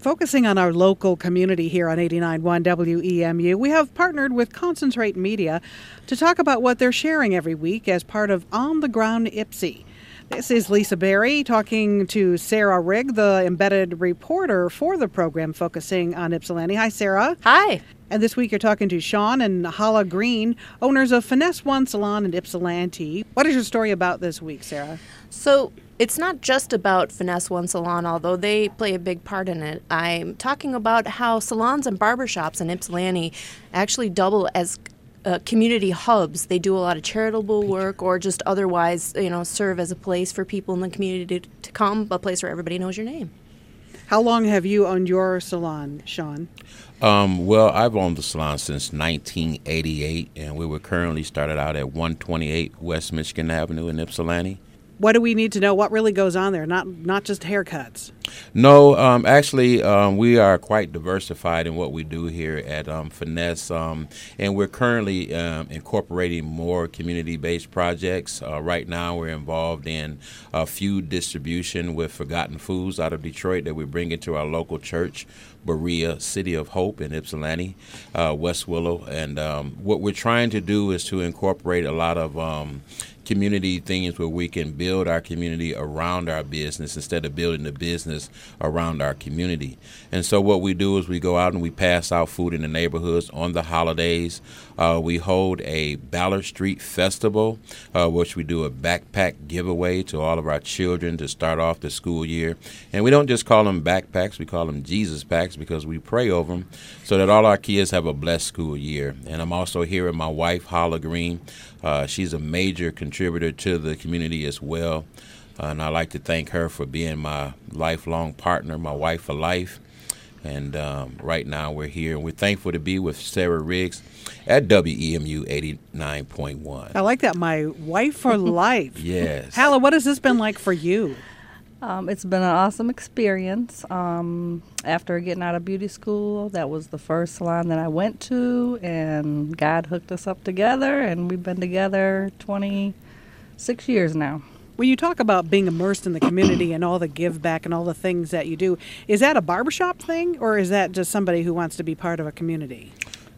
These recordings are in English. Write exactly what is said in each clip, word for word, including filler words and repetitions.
Focusing on our local community here on eighty-nine point one W E M U, we have partnered with Concentrate Media to talk about what they're sharing every week as part of On the Ground Ypsi. This is Lisa Berry talking to Sarah Rigg, the embedded reporter for the program focusing on Ypsilanti. Hi, Sarah. Hi. And this week you're talking to Sean and Hala Green, owners of Finesse One Salon in Ypsilanti. What is your story about this week, Sarah? So it's not just about Finesse One Salon, although they play a big part in it. I'm talking about how salons and barbershops in Ypsilanti actually double as uh, community hubs. They do a lot of charitable work or just otherwise, you know, serve as a place for people in the community to, to come, a place where everybody knows your name. How long have you owned your salon, Sean? Um, well, I've owned the salon since nineteen eighty-eight, and we were currently started out at one twenty-eight West Michigan Avenue in Ypsilanti. What do we need to know? What really goes on there? Not not just haircuts. No, um, actually, um, we are quite diversified in what we do here at um, Finesse, um, and we're currently um, incorporating more community-based projects. Uh, right now, we're involved in uh, food distribution with Forgotten Foods out of Detroit that we bring into our local church, Berea City of Hope in Ypsilanti, uh, West Willow. And um, what we're trying to do is to incorporate a lot of um, community things where we can build our community around our business instead of building the business around our community. And so what we do is we go out and we pass out food in the neighborhoods on the holidays. Uh, we hold a Ballard Street Festival, uh, which we do a backpack giveaway to all of our children to start off the school year. And we don't just call them backpacks, we call them Jesus packs because we pray over them so that all our kids have a blessed school year. And I'm also here with my wife, Hala Green. Uh, she's a major contributor to the community as well. Uh, and I'd like to thank her for being my lifelong partner, my wife for life. And um, right now we're here, and we're thankful to be with Sarah Riggs at W E M U eighty-nine point one. I like that, my wife for life. Yes. Hala, what has this been like for you? Um, it's been an awesome experience. Um, after getting out of beauty school, that was the first salon that I went to, and God hooked us up together, and we've been together twenty-six years now. When you talk about being immersed in the community and all the give back and all the things that you do, is that a barbershop thing, or is that just somebody who wants to be part of a community?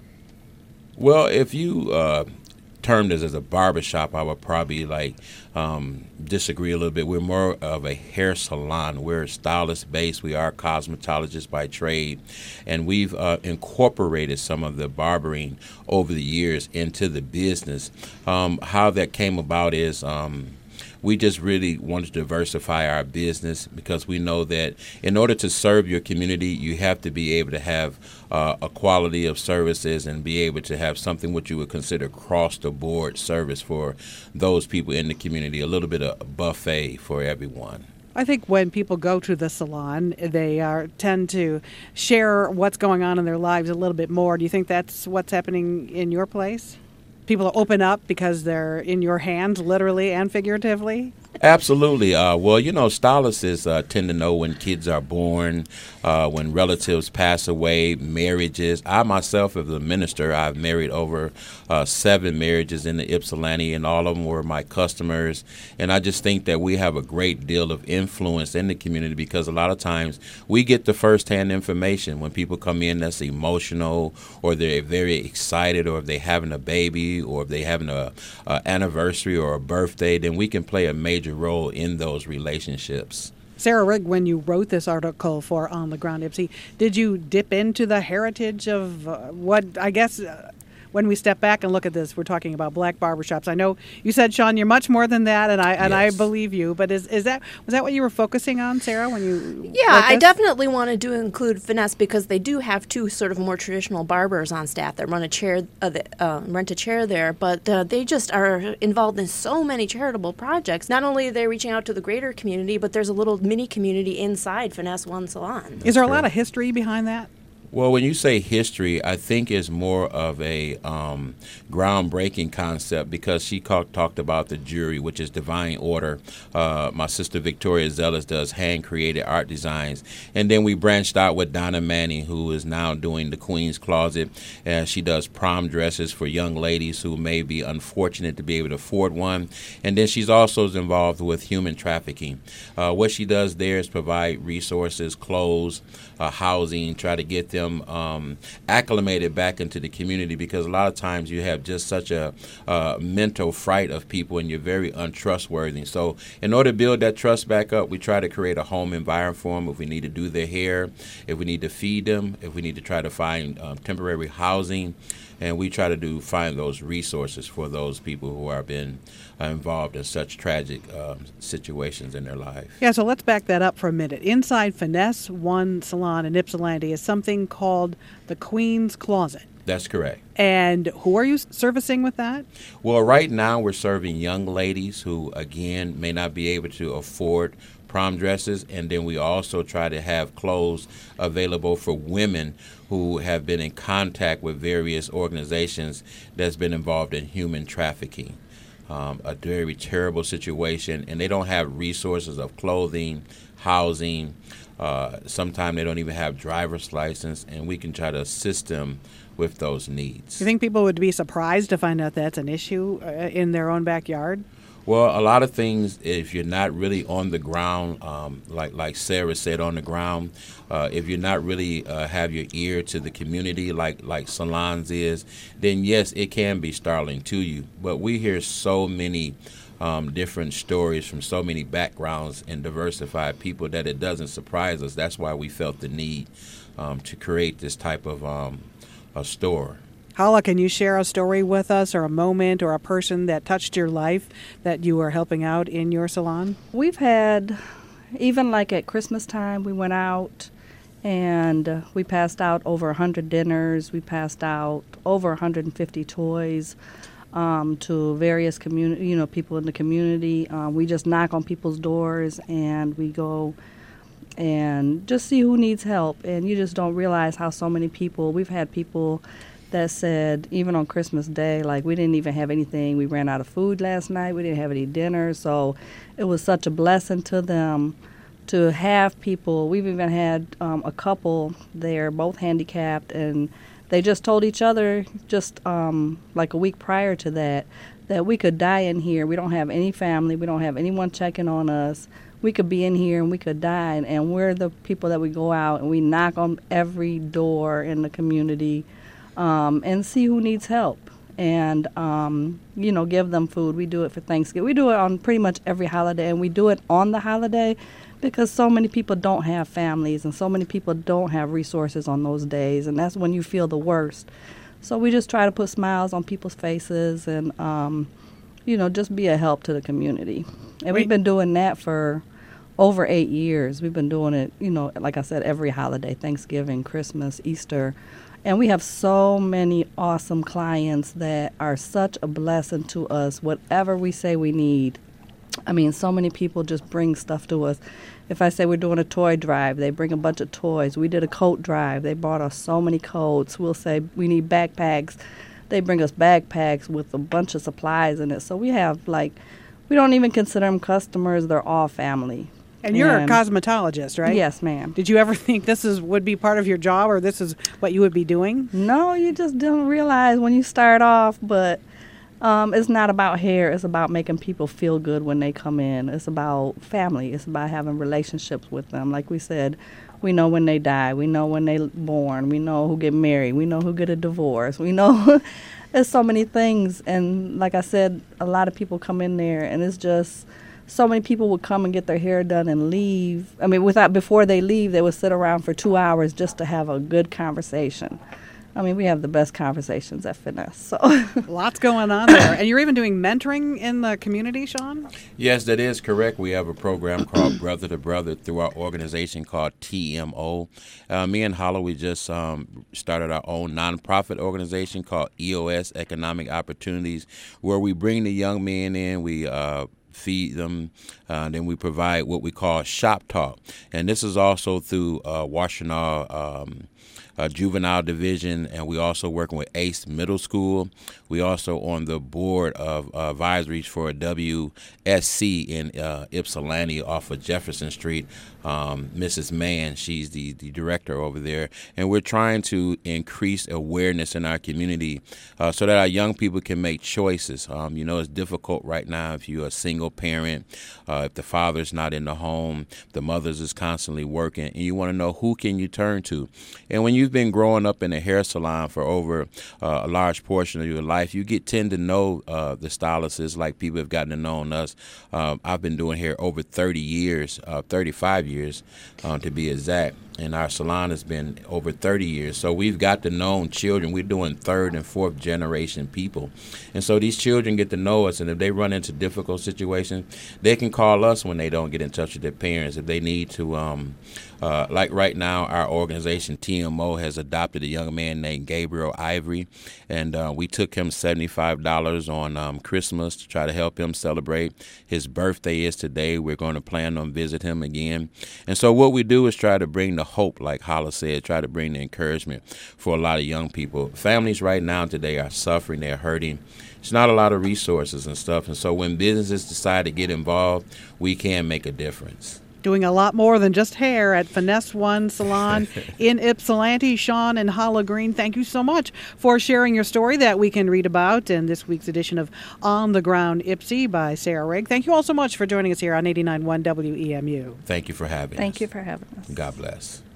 Well, if you uh, termed this as a barbershop, I would probably like um, disagree a little bit. We're more of a hair salon. We're stylist based. We are cosmetologists by trade, and we've uh, incorporated some of the barbering over the years into the business. Um, how that came about is um, we just really wanted to diversify our business because we know that in order to serve your community, you have to be able to have uh, a quality of services and be able to have something what you would consider cross-the-board service for those people in the community, a little bit of a buffet for everyone. I think when people go to the salon, they are tend to share what's going on in their lives a little bit more. Do you think that's what's happening in your place? People open up because they're in your hands, literally and figuratively? Absolutely. Uh, well, you know, stylists uh, tend to know when kids are born, uh, when relatives pass away, marriages. I myself, as a minister, I've married over uh, seven marriages in the Ypsilanti, and all of them were my customers. And I just think that we have a great deal of influence in the community because a lot of times we get the firsthand information when people come in that's emotional, or they're very excited, or if they're having a baby, or if they're having a, a anniversary or a birthday, then we can play a major role in those relationships. Sarah Rigg, when you wrote this article for On the Ground Ypsi, did you dip into the heritage of uh, what, I guess, uh, when we step back and look at this, we're talking about black barbershops. I know you said, Sean, you're much more than that, and I and Yes. I believe you, but is is that was that what you were focusing on, Sarah, when you Yeah, wrote I this? definitely wanted to include Finesse because they do have two sort of more traditional barbers on staff that run a chair, uh, the, uh, rent a chair there, but uh, they just are involved in so many charitable projects. Not only are they reaching out to the greater community, but there's a little mini community inside Finesse One Salon. Is there a lot of history behind that? Well, when you say history, I think it's more of a um, groundbreaking concept because she ca- talked about the jury, which is divine order. Uh, my sister Victoria Zealous does hand-created art designs. And then we branched out with Donna Manning, who is now doing the Queen's Closet. Uh, she does prom dresses for young ladies who may be unfortunate to be able to afford one. And then she's also involved with human trafficking. Uh, what she does there is provide resources, clothes, uh, housing, try to get them um, acclimated back into the community, because a lot of times you have just such a uh, mental fright of people and you're very untrustworthy. So in order to build that trust back up, we try to create a home environment for them. If we need to do their hair, if we need to feed them, if we need to try to find um, temporary housing, and we try to do find those resources for those people who are been uh, involved in such tragic um, situations in their life. Yeah, so let's back that up for a minute. Inside Finesse One Salon in Ypsilanti is something called the Queen's Closet. That's correct. And who are you servicing with that? Well, right now we're serving young ladies who, again, may not be able to afford prom dresses, and then we also try to have clothes available for women who have been in contact with various organizations that's been involved in human trafficking. Um, a very terrible situation, and they don't have resources of clothing, housing. Uh, sometimes they don't even have driver's license, and we can try to assist them with those needs. You think people would be surprised to find out that's an issue uh, in their own backyard? Well, a lot of things, if you're not really on the ground, um, like like Sarah said, on the ground, uh, if you're not really uh, have your ear to the community like, like Salons is, then yes, it can be startling to you. But we hear so many um, different stories from so many backgrounds and diversified people that it doesn't surprise us. That's why we felt the need um, to create this type of um, a store. Hala, can you share a story with us, or a moment or a person that touched your life that you were helping out in your salon? We've had, even like at Christmas time, we went out and uh, we passed out over one hundred dinners. We passed out over one hundred fifty toys um, to various community, you know, people in the community. Uh, we just knock on people's doors and we go and just see who needs help. And you just don't realize how so many people, we've had people that said, even on Christmas Day, like, we didn't even have anything. We ran out of food last night. We didn't have any dinner. So it was such a blessing to them to have people. We've even had um, a couple there, both handicapped, and they just told each other just um, like a week prior to that, that we could die in here. We don't have any family. We don't have anyone checking on us. We could be in here and we could die. And, and we're the people that we go out and we knock on every door in the community Um, and see who needs help, and um, you know, give them food. We do it for Thanksgiving. We do it on pretty much every holiday, and we do it on the holiday because so many people don't have families, and so many people don't have resources on those days, and that's when you feel the worst. So we just try to put smiles on people's faces, and um, you know, just be a help to the community. And Wait. We've been doing that for over eight years. We've been doing it, you know, like I said, every holiday: Thanksgiving, Christmas, Easter. And we have so many awesome clients that are such a blessing to us, whatever we say we need. I mean, so many people just bring stuff to us. If I say we're doing a toy drive, they bring a bunch of toys. We did a coat drive. They brought us so many coats. We'll say we need backpacks. They bring us backpacks with a bunch of supplies in it. So we have, like, we don't even consider them customers. They're all family. And you're And- a cosmetologist, right? Yes, ma'am. Did you ever think this is would be part of your job, or this is what you would be doing? No, you just don't realize when you start off, but um, it's not about hair. It's about making people feel good when they come in. It's about family. It's about having relationships with them. Like we said, we know when they die. We know when they born. We know who get married. We know who get a divorce. We know there's so many things. And like I said, a lot of people come in there, and it's just so many people would come and get their hair done and leave. I mean, without before they leave, they would sit around for two hours just to have a good conversation. I mean, we have the best conversations at Finesse. So Lots going on there. And you're even doing mentoring in the community, Sean? Yes, that is correct. We have a program called Brother to Brother through our organization called T M O. Uh, me and Hala, we just um, started our own nonprofit organization called E O S, Economic Opportunities, where we bring the young men in. We uh, feed them, uh, then we provide what we call shop talk. And this is also through uh, Washtenaw um, uh, juvenile division, and we also working with ACE Middle School. We also on the board of uh, advisories for W S C in uh, Ypsilanti off of Jefferson Street. Um, Missus Mann, she's the, the director over there, and we're trying to increase awareness in our community uh, so that our young people can make choices. Um, you know, it's difficult right now if you're a single parent, uh, if the father's not in the home, the mother's is constantly working, and you want to know who can you turn to. And when you've been growing up in a hair salon for over uh, a large portion of your life, you get tend to know uh, the stylists like people have gotten to know us. Um, I've been doing hair over thirty years, uh, thirty-five years um, to be exact. And our salon has been over thirty years. So we've got to know children. We're doing third and fourth generation people. And so these children get to know us. And if they run into difficult situations, they can call us when they don't get in touch with their parents. If they need to, um, uh, like right now, our organization, T M O, has adopted a young man named Gabriel Ivory. And uh, we took him seventy-five dollars on um, Christmas to try to help him celebrate. His birthday is today. We're going to plan on visit him again. And so what we do is try to bring the hope, like Hala said, try to bring the encouragement for a lot of young people. Families right now today are suffering, they're hurting. It's not a lot of resources and stuff. And so when businesses decide to get involved, we can make a difference. Doing a lot more than just hair at Finesse One Salon in Ypsilanti. Sean and Hala Green, thank you so much for sharing your story that we can read about in this week's edition of On the Ground Ypsi by Sarah Rigg. Thank you all so much for joining us here on eighty-nine point one W E M U. Thank you for having Thank us. you for having us. God bless.